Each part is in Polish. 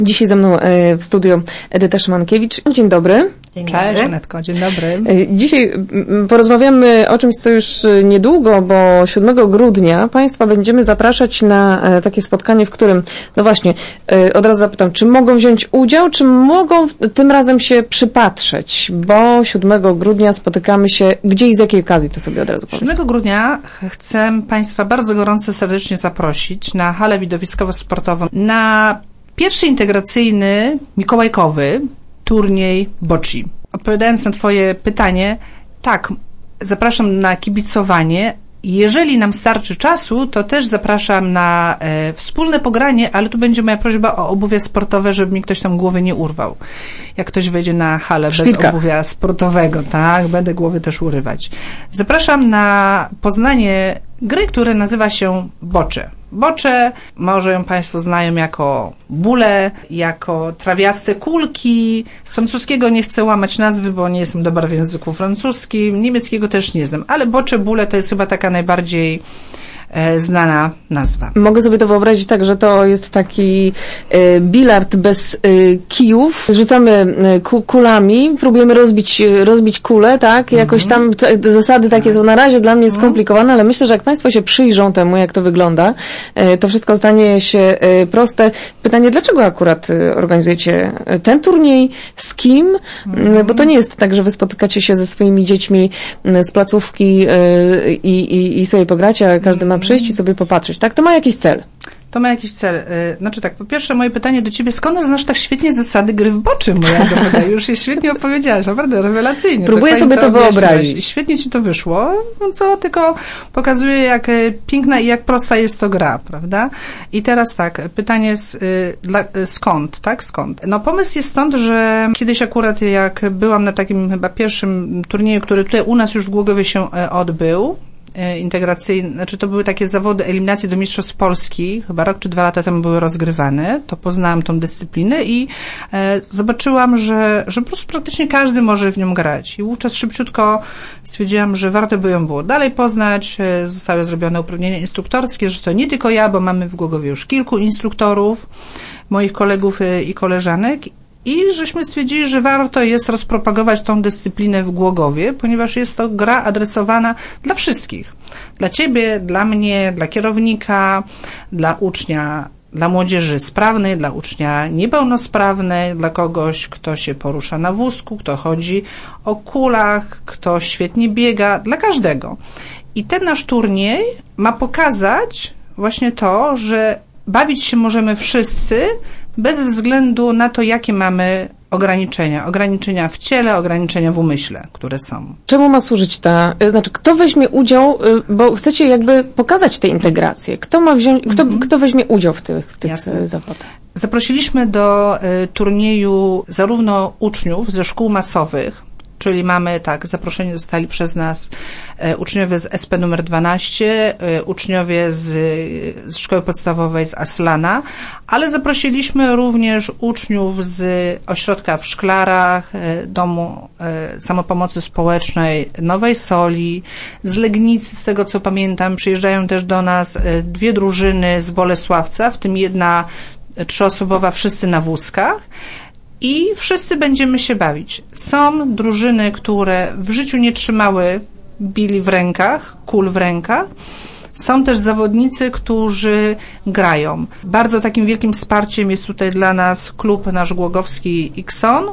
Dzisiaj ze mną w studiu Edyta Szymankiewicz. Dzień dobry. Cześć, Anetko, dzień dobry. Dzisiaj porozmawiamy o czymś, co już niedługo, bo 7 grudnia Państwa będziemy zapraszać na takie spotkanie, w którym, no właśnie, od razu zapytam, czy mogą wziąć udział, czy mogą tym razem się przypatrzeć, bo 7 grudnia spotykamy się, gdzie i z jakiej okazji, to sobie od razu powiem. 7 grudnia chcę Państwa bardzo gorąco, serdecznie zaprosić na halę widowiskowo-sportową, na pierwszy integracyjny, mikołajkowy turniej bocci. Odpowiadając na Twoje pytanie, tak, zapraszam na kibicowanie. Jeżeli nam starczy czasu, to też zapraszam na wspólne pogranie, ale tu będzie moja prośba o obuwie sportowe, żeby mi ktoś tam głowy nie urwał. Jak ktoś wejdzie na halę bez obuwia sportowego, tak, będę głowy też urywać. Zapraszam na poznanie gry, która nazywa się bocze. Bocze może ją Państwo znają jako bóle, jako trawiaste kulki. Z francuskiego nie chcę łamać nazwy, bo nie jestem dobra w języku francuskim. Niemieckiego też nie znam, ale bocze, bóle to jest chyba taka najbardziej znana nazwa. Mogę sobie to wyobrazić tak, że to jest taki bilard bez kijów. Rzucamy kulami, próbujemy rozbić kulę, tak? Jakoś tam te zasady takie są na razie dla mnie skomplikowane, ale myślę, że jak Państwo się przyjrzą temu, jak to wygląda, to wszystko stanie się proste. Pytanie, dlaczego akurat organizujecie ten turniej? Z kim? Bo to nie jest tak, że Wy spotykacie się ze swoimi dziećmi z placówki i sobie pogracie, a każdy ma przyjść i sobie popatrzeć, tak? To ma jakiś cel. To ma jakiś cel. Znaczy tak, po pierwsze moje pytanie do Ciebie, skąd znasz tak świetnie zasady gry w boczy, moja droga? Już je świetnie opowiedziałaś, naprawdę rewelacyjnie. Próbuję sobie to wyobrazić. Świetnie Ci to wyszło, no co tylko pokazuje, jak piękna i jak prosta jest to gra, prawda? I teraz tak, pytanie skąd, tak? Skąd? No pomysł jest stąd, że kiedyś akurat jak byłam na takim chyba pierwszym turnieju, który tutaj u nas już w Głogowie się odbył, integracyjne, znaczy to były takie zawody eliminacji do Mistrzostw Polski, chyba rok czy 2 lata temu były rozgrywane, to poznałam tą dyscyplinę i zobaczyłam, że po prostu praktycznie każdy może w nią grać. I wówczas szybciutko stwierdziłam, że warto by ją było dalej poznać, zostały zrobione uprawnienia instruktorskie, że to nie tylko ja, bo mamy w Głogowie już kilku instruktorów, moich kolegów i koleżanek. I żeśmy stwierdzili, że warto jest rozpropagować tą dyscyplinę w Głogowie, ponieważ jest to gra adresowana dla wszystkich. Dla Ciebie, dla mnie, dla kierownika, dla ucznia, dla młodzieży sprawnej, dla ucznia niepełnosprawnej, dla kogoś, kto się porusza na wózku, kto chodzi o kulach, kto świetnie biega, dla każdego. I ten nasz turniej ma pokazać właśnie to, że bawić się możemy wszyscy, bez względu na to, jakie mamy ograniczenia. Ograniczenia w ciele, ograniczenia w umyśle, które są. Czemu ma służyć kto weźmie udział, bo chcecie jakby pokazać tę integrację. Kto ma wziąć, kto weźmie udział w tych zawodach? Zaprosiliśmy do turnieju zarówno uczniów ze szkół masowych, czyli mamy, tak, zaproszeni zostali przez nas uczniowie z SP numer 12, uczniowie z szkoły podstawowej z Aslana, ale zaprosiliśmy również uczniów z ośrodka w Szklarach, Domu Samopomocy Społecznej Nowej Soli, z Legnicy, z tego co pamiętam, przyjeżdżają też do nas 2 drużyny z Bolesławca, w tym jedna 3-osobowa, wszyscy na wózkach. I wszyscy będziemy się bawić. Są drużyny, które w życiu nie trzymały bili w rękach, kul w rękach. Są też zawodnicy, którzy grają. Bardzo takim wielkim wsparciem jest tutaj dla nas klub nasz głogowski Ikson,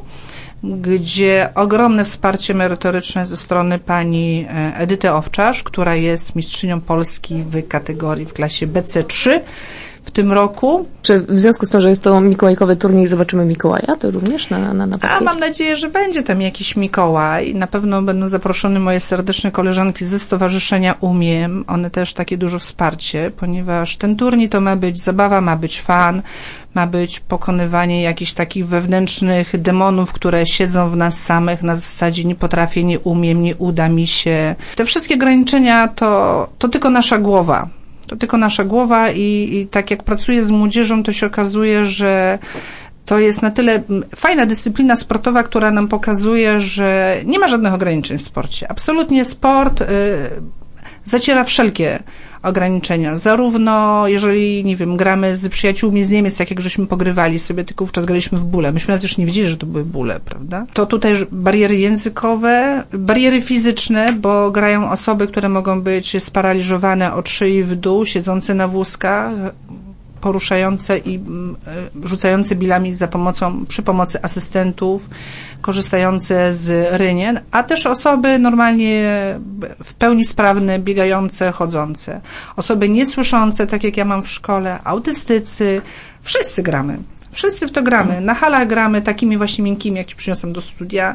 gdzie ogromne wsparcie merytoryczne ze strony pani Edyty Owczarz, która jest mistrzynią Polski w klasie BC3 w tym roku. Czy w związku z tym, że jest to mikołajkowy turniej, zobaczymy Mikołaja? To również na A mam nadzieję, że będzie tam jakiś Mikołaj. Na pewno będą zaproszone moje serdeczne koleżanki ze Stowarzyszenia Umiem. One też takie dużo wsparcie, ponieważ ten turniej to ma być zabawa, ma być fan, ma być pokonywanie jakichś takich wewnętrznych demonów, które siedzą w nas samych na zasadzie nie potrafię, nie umiem, nie uda mi się. Te wszystkie ograniczenia to tylko nasza głowa. To tylko nasza głowa i tak jak pracuję z młodzieżą, to się okazuje, że to jest na tyle fajna dyscyplina sportowa, która nam pokazuje, że nie ma żadnych ograniczeń w sporcie. Absolutnie sport zaciera wszelkie ograniczenia. Zarówno, jeżeli, nie wiem, gramy z przyjaciółmi z Niemiec, tak jak żeśmy pogrywali sobie, tylko wówczas graliśmy w bóle. Myśmy nawet też nie wiedzieli, że to były bóle, prawda? To tutaj bariery językowe, bariery fizyczne, bo grają osoby, które mogą być sparaliżowane od szyi w dół, siedzące na wózkach, poruszające i rzucające bilami przy pomocy asystentów, korzystające z rynien, a też osoby normalnie w pełni sprawne, biegające, chodzące. Osoby niesłyszące, tak jak ja mam w szkole, autystycy, wszyscy gramy. Wszyscy w to gramy. Na halach gramy takimi właśnie miękkimi, jak ci przyniosłem do studia.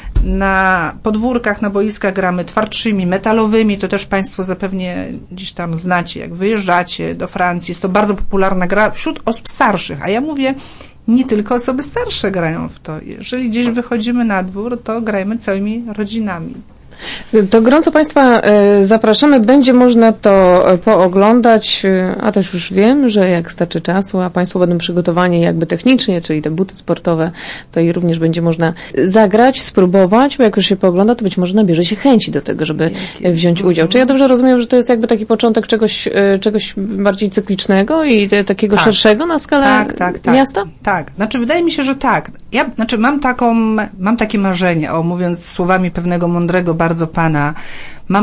Na podwórkach, na boiskach gramy twardszymi, metalowymi, to też Państwo zapewne gdzieś tam znacie, jak wyjeżdżacie do Francji. Jest to bardzo popularna gra wśród osób starszych, a ja mówię, nie tylko osoby starsze grają w to. Jeżeli gdzieś wychodzimy na dwór, to grajmy całymi rodzinami. To gorąco Państwa zapraszamy. Będzie można to pooglądać, a też już wiem, że jak starczy czasu, a Państwo będą przygotowani jakby technicznie, czyli te buty sportowe, to i również będzie można zagrać, spróbować, bo jak już się poogląda, to być może nabierze się chęci do tego, żeby wziąć udział. Czy ja dobrze rozumiem, że to jest jakby taki początek czegoś bardziej cyklicznego i takiego szerszego na skalę miasta? Tak. Znaczy wydaje mi się, że tak. Ja mam takie marzenie, mówiąc słowami pewnego mądrego bardzo pana, mam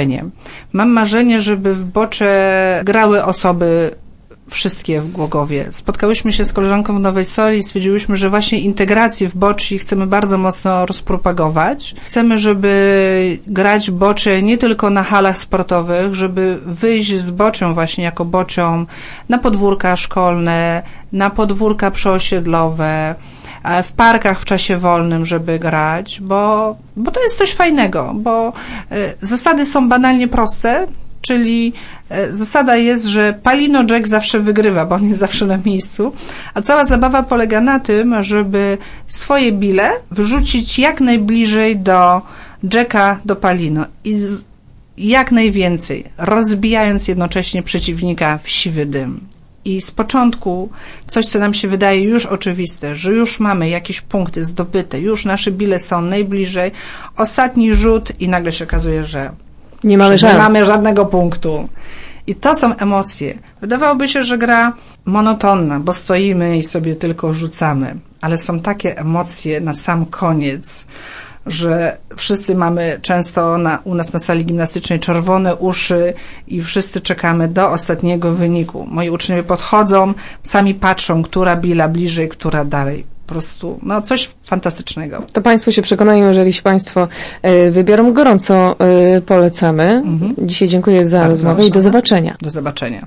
marzenie, żeby w bocze grały osoby wszystkie w Głogowie. Spotkałyśmy się z koleżanką w Nowej Soli i stwierdziłyśmy, że właśnie integrację w boczi chcemy bardzo mocno rozpropagować. Chcemy, żeby grać bocze nie tylko na halach sportowych, żeby wyjść z boczą właśnie jako bocią na podwórka szkolne, na podwórka przyosiedlowe, w parkach w czasie wolnym, żeby grać, bo to jest coś fajnego, bo zasady są banalnie proste, czyli zasada jest, że Palino Jack zawsze wygrywa, bo on jest zawsze na miejscu, a cała zabawa polega na tym, żeby swoje bile wrzucić jak najbliżej do Jacka, do Palino i jak najwięcej, rozbijając jednocześnie przeciwnika w siwy dym. I z początku coś, co nam się wydaje już oczywiste, że już mamy jakieś punkty zdobyte, już nasze bile są najbliżej, ostatni rzut i nagle się okazuje, że nie mamy żadnego punktu. I to są emocje. Wydawałoby się, że gra monotonna, bo stoimy i sobie tylko rzucamy, ale są takie emocje na sam koniec, że wszyscy mamy często u nas na sali gimnastycznej czerwone uszy i wszyscy czekamy do ostatniego wyniku. Moi uczniowie podchodzą, sami patrzą, która bila bliżej, która dalej. Po prostu, coś fantastycznego. To Państwo się przekonają, jeżeli się Państwo wybiorą. Gorąco polecamy. Dzisiaj dziękuję za rozmowę i do zobaczenia. Do zobaczenia.